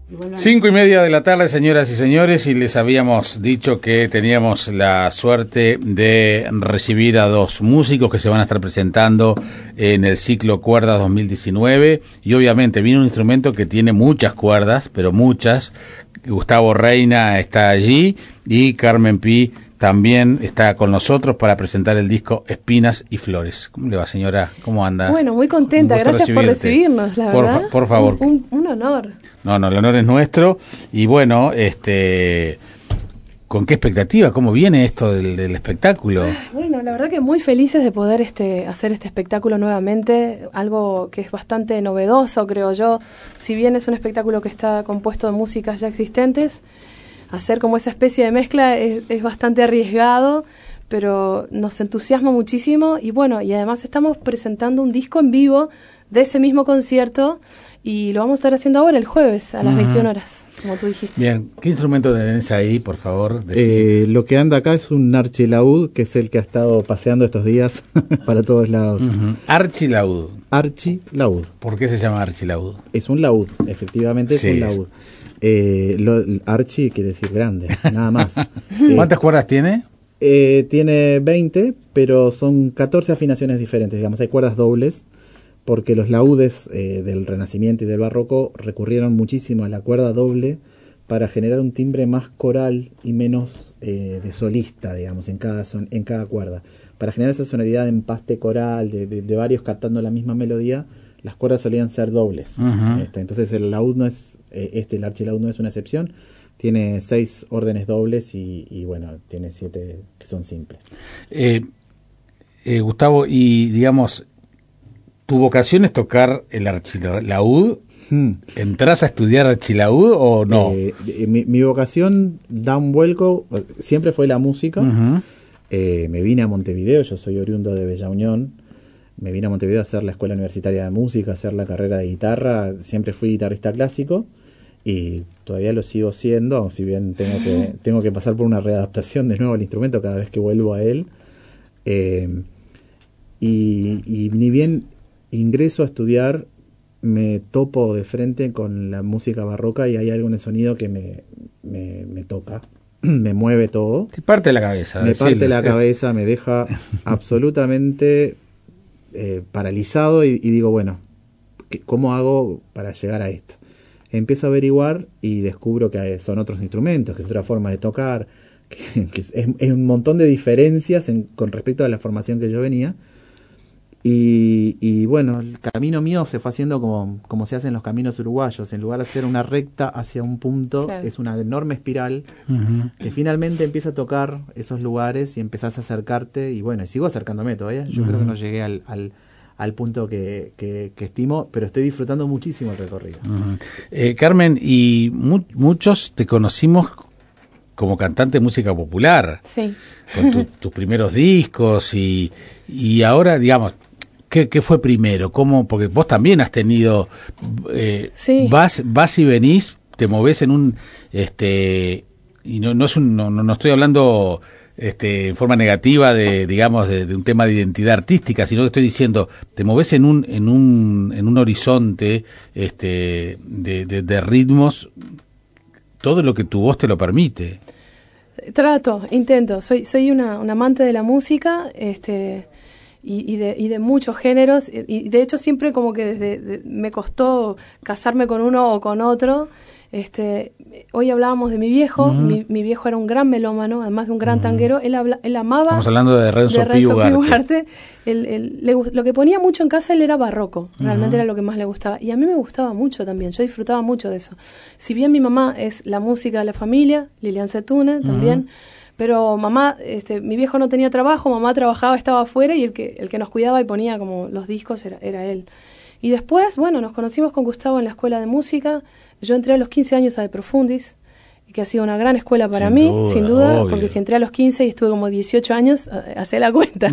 5:30 de la tarde, señoras y señores, y les habíamos dicho que teníamos la suerte de recibir a dos músicos que se van a estar presentando en el ciclo Cuerdas 2019, y obviamente viene un instrumento que tiene muchas cuerdas, pero muchas. Gustavo Reina está allí y Carmen Pi también está con nosotros para presentar el disco Espinas y Flores. ¿Cómo le va, señora? ¿Cómo anda? Bueno, muy contenta. Gracias por recibirnos, la verdad. Por favor. Un honor. No, el honor es nuestro. Y bueno, ¿con qué expectativa? ¿Cómo viene esto del espectáculo? Bueno, la verdad que muy felices de poder hacer este espectáculo nuevamente, algo que es bastante novedoso, creo yo. Si bien es un espectáculo que está compuesto de músicas ya existentes, hacer como esa especie de mezcla es bastante arriesgado, pero nos entusiasma muchísimo. Y bueno, y además estamos presentando un disco en vivo de ese mismo concierto, y lo vamos a estar haciendo ahora el jueves a las 21 horas, como tú dijiste. Bien, ¿qué instrumento tenés ahí, por favor? Lo que anda acá es un archilaúd, que es el que ha estado paseando estos días para todos lados. Archilaúd. Archilaúd. ¿Por qué se llama archilaúd? Es un laúd, efectivamente es un laúd. Archi quiere decir grande, nada más. ¿Cuántas cuerdas tiene? Tiene 20, pero son 14 afinaciones diferentes, digamos, hay cuerdas dobles, porque los laúdes del Renacimiento y del Barroco recurrieron muchísimo a la cuerda doble para generar un timbre más coral y menos de solista, digamos, en cada cuerda. Para generar esa sonoridad de empaste coral, de varios cantando la misma melodía, las cuerdas solían ser dobles. Entonces el laúd no es, el archilaúd no es una excepción. Tiene 6 órdenes dobles y bueno, tiene 7 que son simples. Gustavo, y digamos, ¿tu vocación es tocar el archilaúd? ¿Entrás a estudiar archilaúd o no? Mi vocación da un vuelco, siempre fue la música. Me vine a Montevideo, yo soy oriundo de Bella Unión. Me vine a Montevideo a hacer la escuela universitaria de música, a hacer la carrera de guitarra. Siempre fui guitarrista clásico y todavía lo sigo siendo, si bien tengo que pasar por una readaptación de nuevo al instrumento cada vez que vuelvo a él. Y ni bien ingreso a estudiar, me topo de frente con la música barroca y hay algo en el sonido que me toca, me mueve todo. Te parte la cabeza. Me parte la cabeza, me deja absolutamente paralizado y digo, bueno, ¿cómo hago para llegar a esto? Empiezo a averiguar y descubro que son otros instrumentos, que es otra forma de tocar, que es un montón de diferencias con respecto a la formación que yo venía. Y bueno, el camino mío se fue haciendo como se hacen los caminos uruguayos. En lugar de hacer una recta hacia un punto, claro, es una enorme espiral que finalmente empieza a tocar esos lugares y empezás a acercarte. Y bueno, y sigo acercándome todavía. Yo creo que no llegué al punto que estimo, pero estoy disfrutando muchísimo el recorrido. Carmen, y muchos te conocimos como cantante de música popular, sí, con tus primeros discos y ahora, digamos, ¿qué fue primero? ¿Cómo? Porque vos también has tenido, sí, vas y venís, te movés en un, y no estoy hablando en forma negativa de un tema de identidad artística, sino que estoy diciendo, te movés en un horizonte de ritmos, todo lo que tu voz te lo permite. Intento. Soy una amante de la música, y de muchos géneros, y de hecho siempre como que me costó casarme con uno o con otro. Hoy hablábamos de mi viejo. Mi viejo era un gran melómano, además de un gran tanguero. Él amaba. Estamos hablando de Renzo Pi Ugarte. Lo que ponía mucho en casa él era barroco. Realmente era lo que más le gustaba. Y a mí me gustaba mucho también. Yo disfrutaba mucho de eso. Si bien mi mamá es la música de la familia, Lilian Setune también. Pero mamá, mi viejo no tenía trabajo, mamá trabajaba, estaba afuera, y el que nos cuidaba y ponía como los discos era él. Y después, bueno, nos conocimos con Gustavo en la escuela de música. Yo entré a los 15 años a De Profundis, que ha sido una gran escuela para mí, sin duda, porque si entré a los 15 y estuve como 18 años, hacé la cuenta.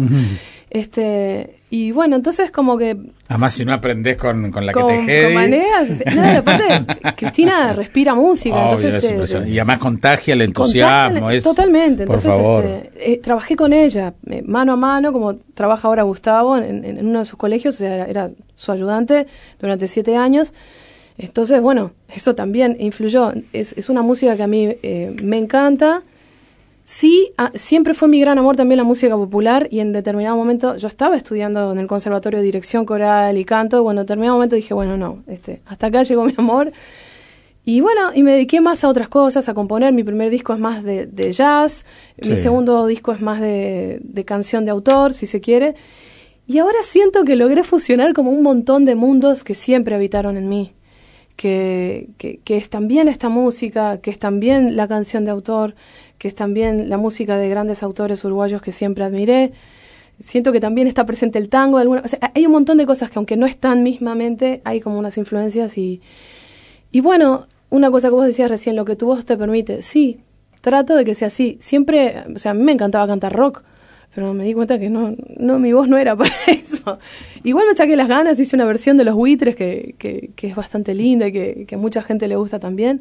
Y bueno, entonces como que... Además, si no aprendés con la que te jede... Con maneras... No, aparte, Cristina respira música. Obvio, entonces y además contagia el entusiasmo. Totalmente. Entonces, por favor. Trabajé con ella, mano a mano, como trabaja ahora Gustavo, en uno de sus colegios. Era su ayudante durante 7 años. Entonces, bueno, eso también influyó. Es una música que a mí me encanta. Sí, siempre fue mi gran amor también la música popular, y en determinado momento yo estaba estudiando en el conservatorio de dirección coral y canto. Bueno, en determinado momento dije, bueno, no, hasta acá llegó mi amor. Y bueno, y me dediqué más a otras cosas, a componer. Mi primer disco es más de jazz, mi segundo disco es más de canción de autor, si se quiere. Y ahora siento que logré fusionar como un montón de mundos que siempre habitaron en mí. Que es también esta música, que es también la canción de autor, que es también la música de grandes autores uruguayos que siempre admiré. Siento que también está presente el tango. O sea, hay un montón de cosas que, aunque no están mismamente, hay como unas influencias. Y bueno, una cosa que vos decías recién, lo que tu voz te permite. Sí, trato de que sea así. Siempre, o sea, a mí me encantaba cantar rock, pero me di cuenta que no, mi voz no era para eso. Igual me saqué las ganas, hice una versión de Los Buitres que es bastante linda y que a mucha gente le gusta también.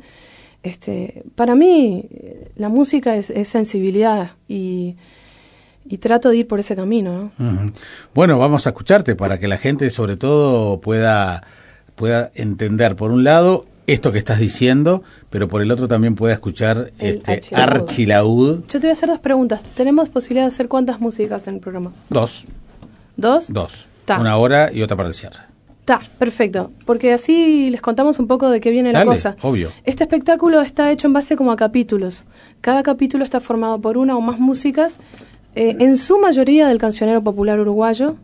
Para mí, la música es sensibilidad y trato de ir por ese camino, ¿no? Uh-huh. Bueno, vamos a escucharte para que la gente, sobre todo, pueda entender, por un lado, esto que estás diciendo, pero por el otro también pueda escuchar Archilaúd. Yo te voy a hacer 2 preguntas. ¿Tenemos posibilidad de hacer cuántas músicas en el programa? 2. ¿2? 2. Ta. 1 hora y otra para el cierre. Está, perfecto. Porque así les contamos un poco de qué viene la cosa. Obvio. Este espectáculo está hecho en base como a capítulos. Cada capítulo está formado por una o más músicas, en su mayoría del cancionero popular uruguayo,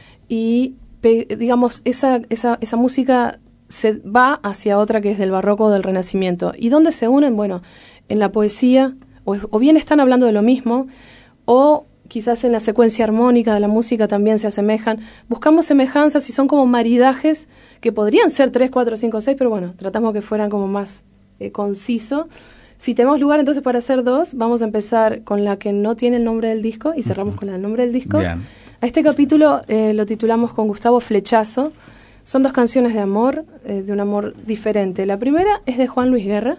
y digamos, esa música se va hacia otra que es del barroco o del renacimiento. ¿Y dónde se unen? Bueno, en la poesía, o bien están hablando de lo mismo, o quizás en la secuencia armónica de la música también se asemejan. Buscamos semejanzas y son como maridajes que podrían ser 3, 4, 5, 6, pero bueno, tratamos que fueran como más conciso. Si tenemos lugar entonces para hacer 2, vamos a empezar con la que no tiene el nombre del disco y cerramos con la del nombre del disco. Bien. A este capítulo lo titulamos con Gustavo Flechazo. Son 2 canciones de amor, de un amor diferente. La primera es de Juan Luis Guerra,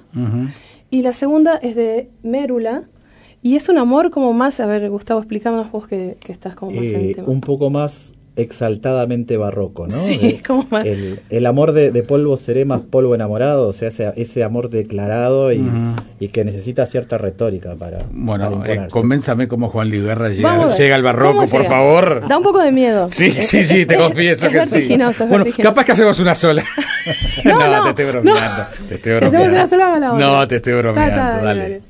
y la segunda es de Mérula, y es un amor como más, a ver, Gustavo, explícanos vos que estás como más en el tema. Un poco más exaltadamente barroco, ¿no? Sí, como más. El amor de polvo seré más polvo enamorado, o sea, ese amor declarado y que necesita cierta retórica para imponerse. Convénzame cómo Juan Luis Guerra llega al barroco, por favor. Da un poco de miedo. Sí, te confieso que sí. Vertiginoso. Capaz que hacemos una sola. No, te estoy bromeando. Te estoy bromeando. Si hacemos una sola, haga la otra. No, te estoy bromeando. Dale.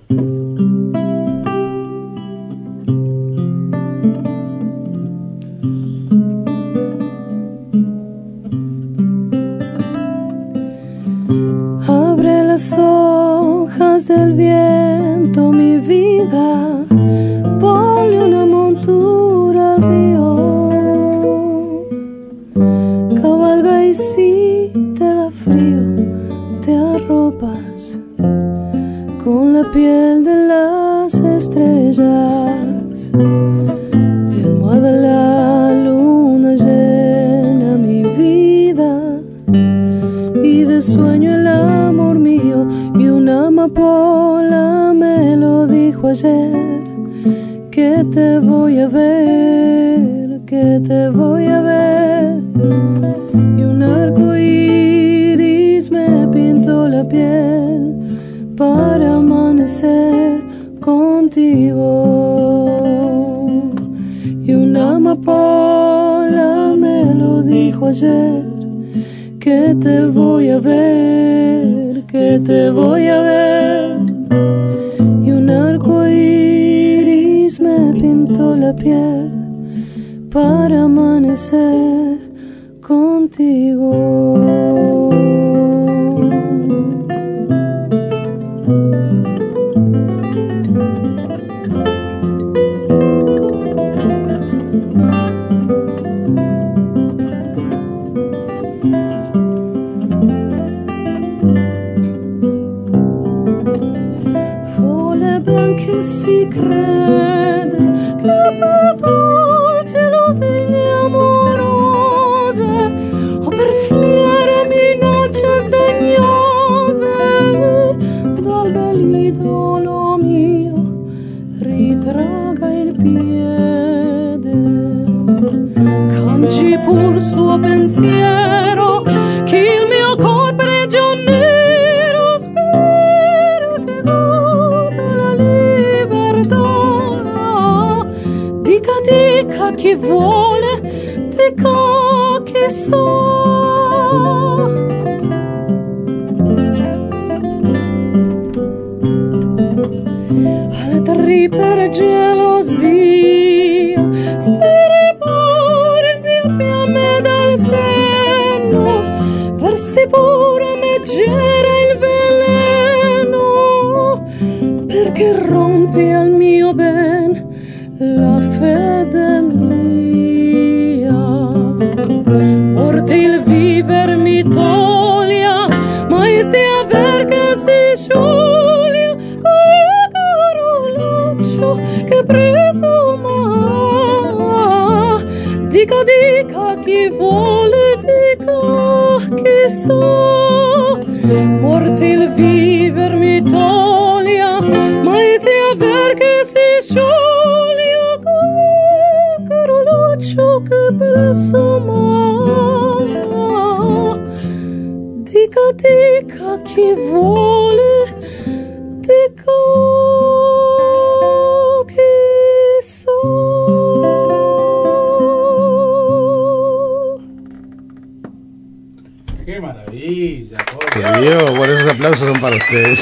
Las hojas del viento, mi vida, ponle una montura al río, cabalga y si te da frío, te arropas con la piel de las estrellas, te almohada la luna llena, mi vida, y de sueño el amor mío, y una amapola me lo dijo ayer, que te voy a ver, que te voy a ver, y un arco iris me pintó la piel para amanecer contigo, y una amapola me lo dijo ayer, que te voy a ver, que te voy a ver, y un arco iris me pintó la piel para amanecer contigo. Che si crede che per dolce lusinga amorose o per fiere minacce sdegnose dal bell'idolo mio ritraga il piede, canci pur suo pensiero che il mio corpo chi vuole dica chi so. Altri per gelosia speri pure via fiamme dal seno, versi pure meggere il veleno, perché rompi al mio ben la fede mia. Morte il viver mi toglia, mai si aver che si scioglia, carolaccio che presuma. Dica, dica chi vuole, dica chi so. Morte il viver mi toglia, mai si aver che si scioglia, carolaccio che presuma. Dica, dica chi vuole, dica chi so. ¡Qué maravilla! ¡Por Dios! Bueno, esos aplausos son para ustedes.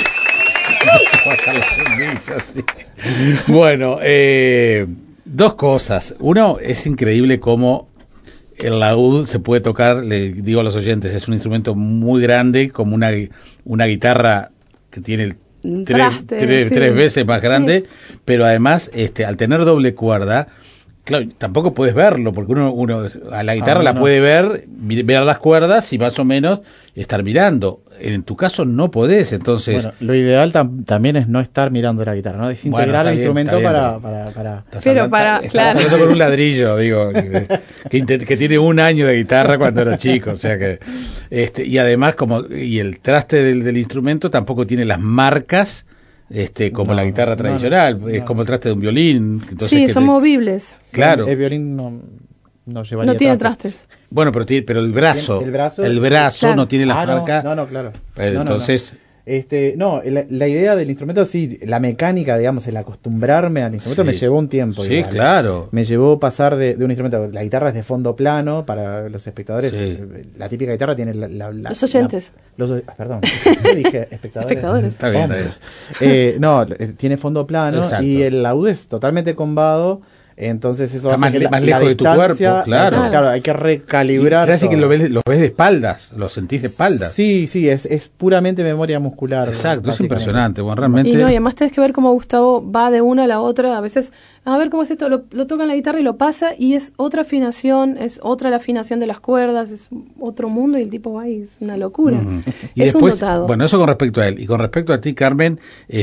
Bueno, dos cosas. Uno, es increíble cómo el laúd se puede tocar, le digo a los oyentes, es un instrumento muy grande, como una guitarra que tiene tres veces más grande, sí. Pero además, al tener doble cuerda, claro, tampoco puedes verlo, porque uno a la guitarra la puede ver las cuerdas y más o menos estar mirando. En tu caso no podés, entonces... Bueno, lo ideal también es no estar mirando la guitarra, ¿no? Es integrar el instrumento para... Pero claro. Estás hablando con un ladrillo, digo, que tiene 1 año de guitarra cuando era chico, o sea que... y además, y el traste del instrumento tampoco tiene las marcas... como la guitarra tradicional, es como el traste de un violín. Entonces, sí, son movibles. Claro. El violín no llevaría tiene trastes. Bueno, pero el brazo claro. No tiene las marcas. No, claro. Entonces... la idea del instrumento, sí, la mecánica, digamos, el acostumbrarme al instrumento me llevó un tiempo. Sí, igual, claro. Me llevó pasar de un instrumento, la guitarra es de fondo plano, para los espectadores, sí. La típica guitarra tiene los oyentes. Perdón, ¿qué dije? Espectadores. Está bien. Tiene fondo plano. Exacto. Y el laúd es totalmente combado. Entonces eso está hace más lejos de tu cuerpo, claro, hay que recalibrar. Casi que lo ves de espaldas, lo sentís de espaldas. Sí, es puramente memoria muscular. Exacto, es impresionante, bueno, realmente. Y además tenés que ver cómo Gustavo va de una a la otra, a veces, a ver cómo es esto, lo toca en la guitarra y lo pasa y es otra afinación, es otra la afinación de las cuerdas, es otro mundo y el tipo va y es una locura. Y es después, un dotado. Bueno, eso con respecto a él, y con respecto a ti, Carmen,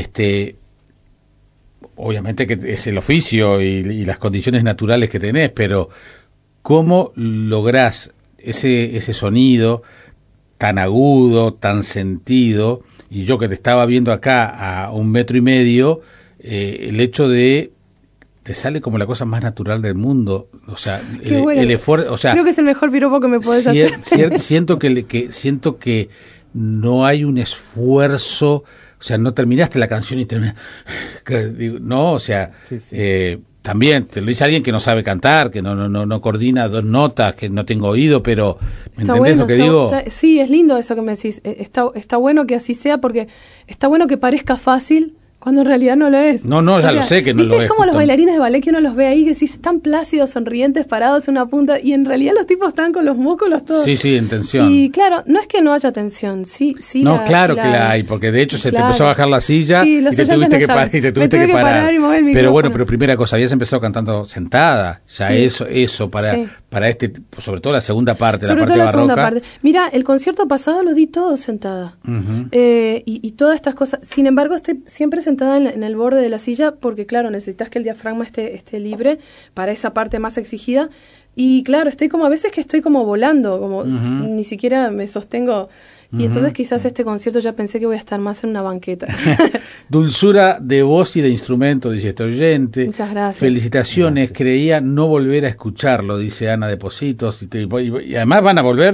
obviamente que es el oficio y las condiciones naturales que tenés, pero ¿cómo lográs ese sonido tan agudo, tan sentido? Y yo que te estaba viendo acá a 1,5 metros, el hecho de te sale como la cosa más natural del mundo, o sea, el esfuerzo, o sea, creo que es el mejor piropo que me podés hacer. Siento que no hay un esfuerzo. O sea, no terminaste la canción y terminas... No, o sea, sí. También te lo dice alguien que no sabe cantar, que no coordina 2 notas, que no tengo oído, pero ¿me entendés lo que digo? Sí, es lindo eso que me decís. Está bueno que así sea, porque está bueno que parezca fácil cuando en realidad no lo es. No, ya lo sé que no lo es. Es como los bailarines de ballet que uno los ve ahí, que sí están plácidos, sonrientes, parados en una punta, y en realidad los tipos están con los músculos todos. Sí, en tensión. Y claro, no es que no haya tensión, sí. No, claro que la hay, porque de hecho se te empezó a bajar la silla y te tuviste que parar. Pero bueno, primera cosa, habías empezado cantando sentada, ya sí. eso para sobre todo la segunda parte, la parte barroca. Mira, el concierto pasado lo di todo sentada. Uh-huh. Y todas estas cosas. Sin embargo, estoy siempre sentada en el borde de la silla porque, claro, necesitas que el diafragma esté libre para esa parte más exigida. Y, claro, a veces que estoy como volando, como uh-huh. Ni siquiera me sostengo. Y entonces quizás este concierto ya pensé que voy a estar más en una banqueta. Dulzura de voz y de instrumento, dice este oyente. Muchas gracias. Felicitaciones, creía no volver a escucharlo, dice Ana de Positos. Y además van a volver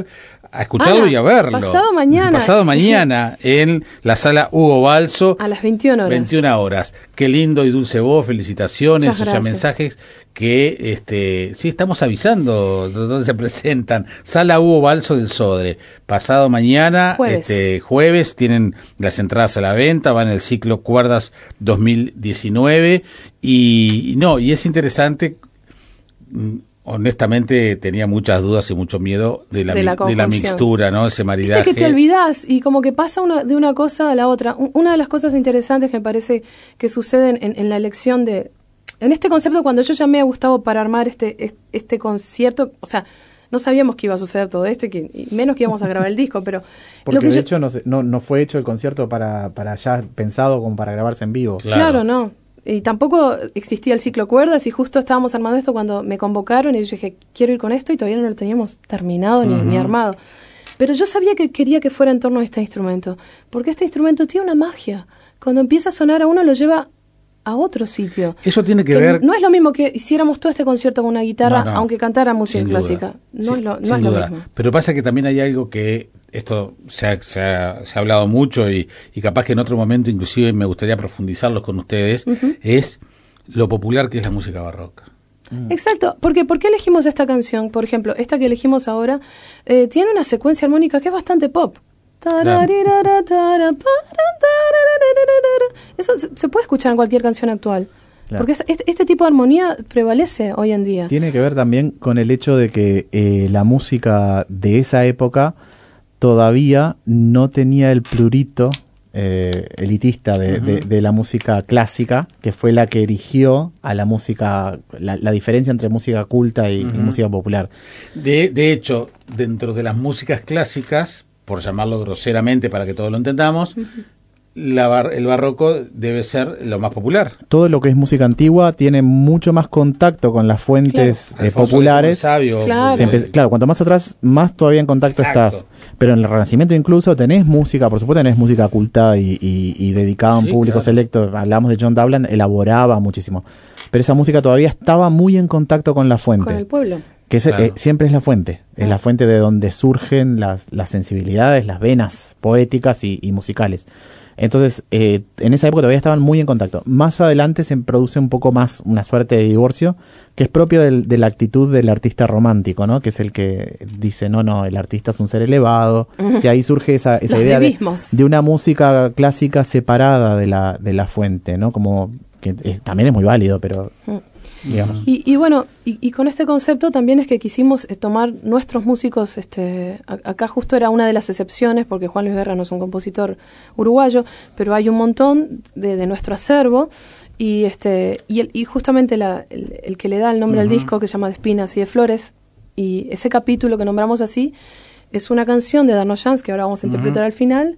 a escucharlo y a verlo. Pasado mañana en la sala Hugo Balso. A las 21 horas. 21 horas. Qué lindo y dulce voz, felicitaciones, Muchas gracias. mensajes que sí estamos avisando dónde se presentan. Sala Hugo Balso del Sodre. Pasado mañana, jueves, tienen las entradas a la venta, van en el ciclo Cuerdas 2019 y es interesante. Honestamente tenía muchas dudas y mucho miedo de la mixtura, ¿no? Ese maridaje. Viste que te olvidás y como que pasa de una cosa a la otra. Una de las cosas interesantes que me parece que suceden en la elección en este concepto, cuando yo llamé a Gustavo para armar este concierto, o sea, no sabíamos que iba a suceder todo esto y menos que íbamos a grabar el disco, pero... Porque de hecho no fue hecho el concierto para ya pensado como para grabarse en vivo. Claro, no. Y tampoco existía el ciclo Cuerdas y justo estábamos armando esto cuando me convocaron y yo dije, quiero ir con esto y todavía no lo teníamos terminado ni armado. Pero yo sabía que quería que fuera en torno a este instrumento, porque este instrumento tiene una magia. Cuando empieza a sonar a uno lo lleva a otro sitio. Eso tiene que ver... No es lo mismo que hiciéramos todo este concierto con una guitarra, aunque cantara música clásica. No es lo mismo. Pero pasa que también hay algo que... Esto se ha hablado mucho y capaz que en otro momento inclusive me gustaría profundizarlo con ustedes, es lo popular que es la música barroca. Exacto, porque ¿por qué elegimos esta canción? Por ejemplo, esta que elegimos ahora tiene una secuencia armónica que es bastante pop. Claro. Eso se puede escuchar en cualquier canción actual. Claro. Porque este tipo de armonía prevalece hoy en día. Tiene que ver también con el hecho de que la música de esa época todavía no tenía el prurito elitista de la música clásica, que fue la que erigió a la música, la diferencia entre música culta y música popular. De hecho, dentro de las músicas clásicas, por llamarlo groseramente para que todos lo entendamos, el barroco debe ser lo más popular. Todo lo que es música antigua tiene mucho más contacto con las fuentes populares. Claro, cuanto más atrás, más todavía en contacto estás. Pero en el Renacimiento incluso tenés música, por supuesto tenés música culta y dedicada a un público selecto. Hablamos de John Dowland, elaboraba muchísimo. Pero esa música todavía estaba muy en contacto con la fuente. Con el pueblo. Que siempre es la fuente. Es la fuente de donde surgen las sensibilidades, las venas poéticas y musicales. Entonces, en esa época todavía estaban muy en contacto. Más adelante se produce un poco más una suerte de divorcio, que es propio de la actitud del artista romántico, ¿no? Que es el que dice, no, el artista es un ser elevado. Que ahí surge esa idea de una música clásica separada de la fuente, ¿no? Como que también es muy válido, pero... digamos. Y bueno, y con este concepto también es que quisimos tomar nuestros músicos, acá justo era una de las excepciones, porque Juan Luis Guerra no es un compositor uruguayo, pero hay un montón de nuestro acervo, y justamente el que le da el nombre al disco, que se llama De Espinas y de Flores, y ese capítulo que nombramos así, es una canción de Darnoyans, que ahora vamos a interpretar al final,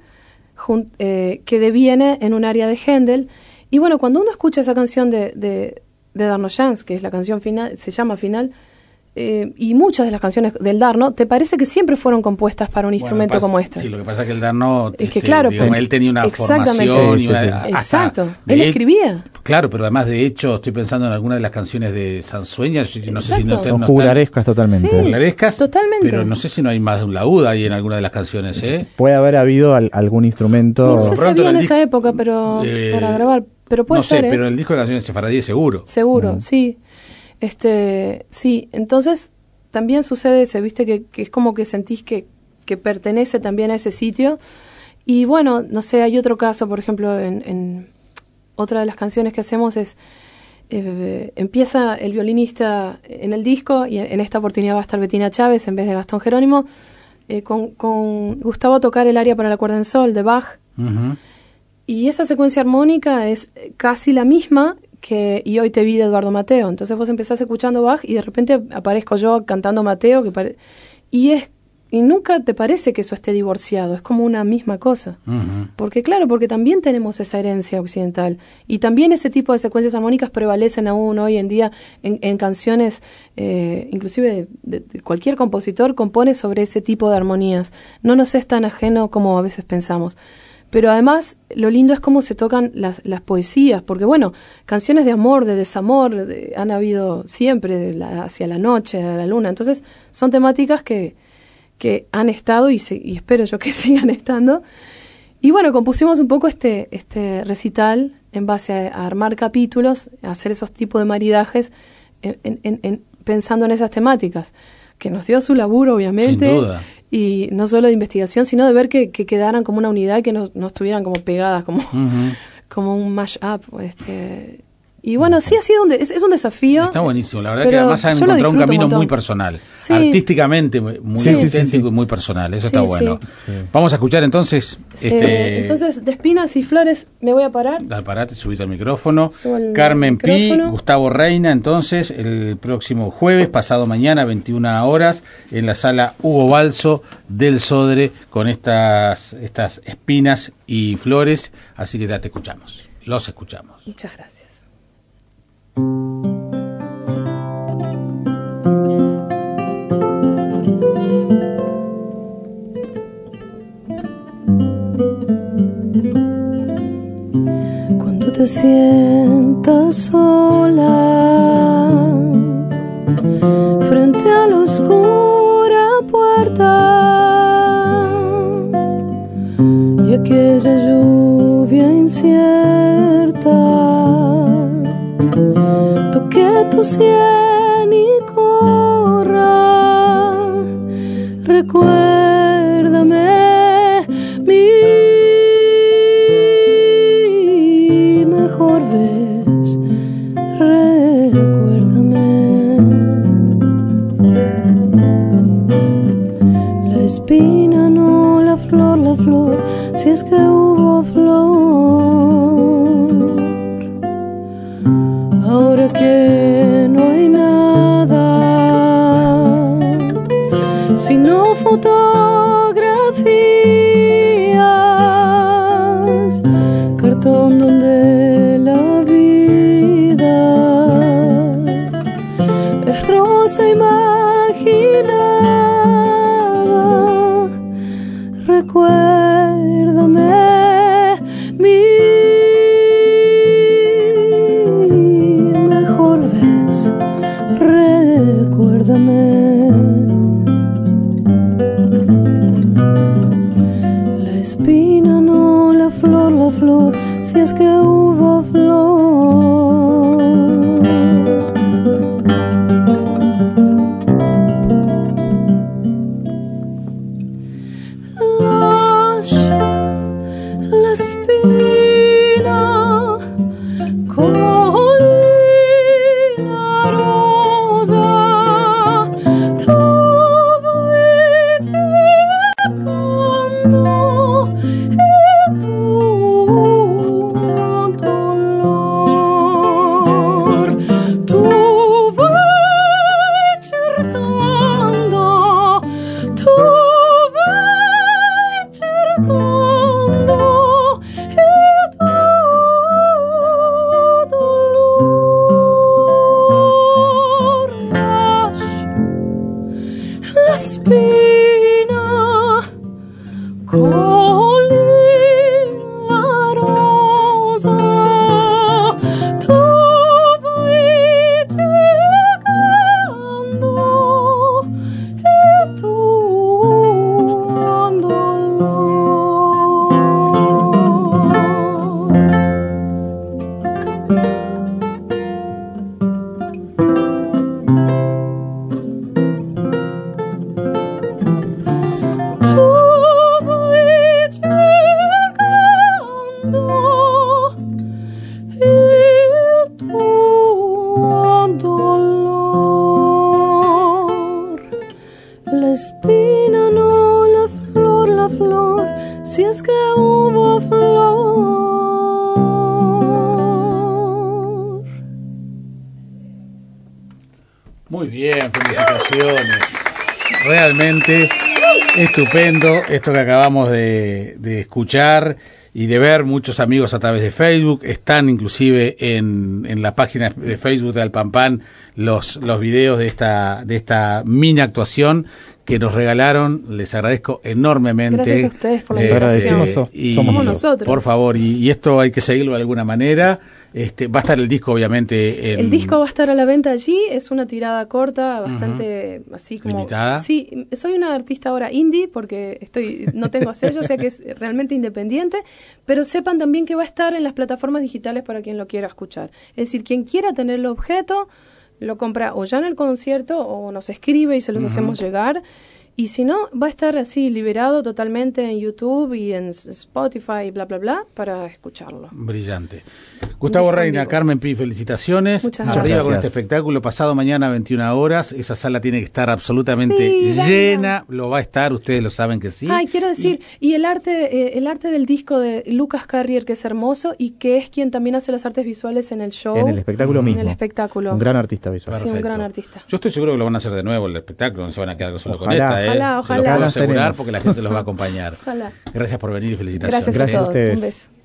que deviene en un aria de Händel. Y bueno, cuando uno escucha esa canción de Darnoyans, que es la canción final, se llama Final, y muchas de las canciones del Darno, ¿te parece que siempre fueron compuestas para un instrumento como este? Sí, lo que pasa es que el Darno, es que claro, digamos, él tenía una formación. Exacto, él escribía. Claro, pero además de hecho estoy pensando en algunas de las canciones de Sansueña, no sé si son juglarescas totalmente. Sí, juglarescas, totalmente. Pero no sé si no hay más de un laúd ahí en alguna de las canciones, Puede haber habido algún instrumento. No sé si había en esa época, pero para grabar. Pero puede ser, pero el disco de canciones sefaradíes seguro. Seguro, sí. Sí, entonces también sucede ese, viste, que es como que sentís que pertenece también a ese sitio. Y bueno, no sé, hay otro caso, por ejemplo, en otra de las canciones que hacemos es, empieza el violinista en el disco, y en esta oportunidad va a estar Bettina Chávez en vez de Gastón Jerónimo, con Gustavo a tocar el aria para la cuerda en sol de Bach. Y esa secuencia armónica es casi la misma que Y hoy te vi de Eduardo Mateo. Entonces vos empezás escuchando Bach y de repente aparezco yo cantando Mateo, y nunca te parece que eso esté divorciado, es como una misma cosa. Porque también tenemos esa herencia occidental, y también ese tipo de secuencias armónicas prevalecen aún hoy en día en canciones, inclusive de cualquier compositor compone sobre ese tipo de armonías. No nos es tan ajeno como a veces pensamos. Pero además, lo lindo es cómo se tocan las poesías, porque bueno, canciones de amor, de desamor, han habido siempre, hacia la noche, a la luna. Entonces, son temáticas que que han estado y espero yo que sigan estando. Y bueno, compusimos un poco este recital en base a armar capítulos, a hacer esos tipos de maridajes, pensando en esas temáticas, que nos dio su laburo, obviamente. Sin duda. Y no solo de investigación, sino de ver que quedaran como una unidad, que no estuvieran como pegadas, como, como un mash-up. Y bueno, sí ha sido es un desafío. Está buenísimo, la verdad que además han encontrado un camino muy personal, sí. Artísticamente muy auténtico y muy personal, eso está bueno. Sí. Vamos a escuchar entonces. Entonces, de Espinas y Flores me voy a parar. Parate, subite al micrófono. Carmen Pi, Gustavo Reina, entonces, el próximo jueves, pasado mañana, 21 horas, en la sala Hugo Balso del Sodre, con estas Espinas y Flores, así que ya te escuchamos, los escuchamos. Muchas gracias. Cuando te sientas sola frente a la oscura puerta y aquella lluvia incierta toque tu sien y corra, recuérdame mi mejor vez, recuérdame. La espina, no la flor, si es que hubo flor. Ahora que no hay nada, sino fotografías, cartón donde la vida es rosa imaginada, recuérdame mi recuérdame. La espina, no la flor, si es que hubo flor. La espina, si es que hubo flor. Muy bien, felicitaciones. Realmente estupendo esto que acabamos de escuchar y de ver. Muchos amigos a través de Facebook están inclusive en la página de Facebook de Alpampan los videos de esta mini actuación que nos regalaron. Les agradezco enormemente. Gracias a ustedes por la invitación. Somos nosotros. Por favor, y esto hay que seguirlo de alguna manera. Va a estar el disco, obviamente. El disco va a estar a la venta allí. Es una tirada corta, bastante así como... ¿Limitada? Sí, soy una artista ahora indie porque no tengo sello, o sea que es realmente independiente, pero sepan también que va a estar en las plataformas digitales para quien lo quiera escuchar. Es decir, quien quiera tener el objeto, lo compra o ya en el concierto o nos escribe y se los hacemos llegar. Y si no, va a estar así liberado totalmente en YouTube y en Spotify y bla, bla, bla, para escucharlo. Brillante. Gustavo Reina, Carmen Pi, felicitaciones. Muchas Arriba gracias. con este espectáculo. Pasado mañana a 21 horas. Esa sala tiene que estar absolutamente llena. Lo va a estar, ustedes lo saben que sí. Ay, quiero decir, y el arte del disco de Lucas Carrier, que es hermoso y que es quien también hace las artes visuales en el show. En el espectáculo mismo. En el espectáculo. Un gran artista visual. Sí, un gran artista. Yo estoy seguro que lo van a hacer de nuevo el espectáculo. No se van a quedar solo con Ojalá. esta. Ojalá. Se lo puedo asegurar porque la gente los va a acompañar. Ojalá. Gracias por venir y felicitaciones. Gracias a todos. Ustedes. Un beso.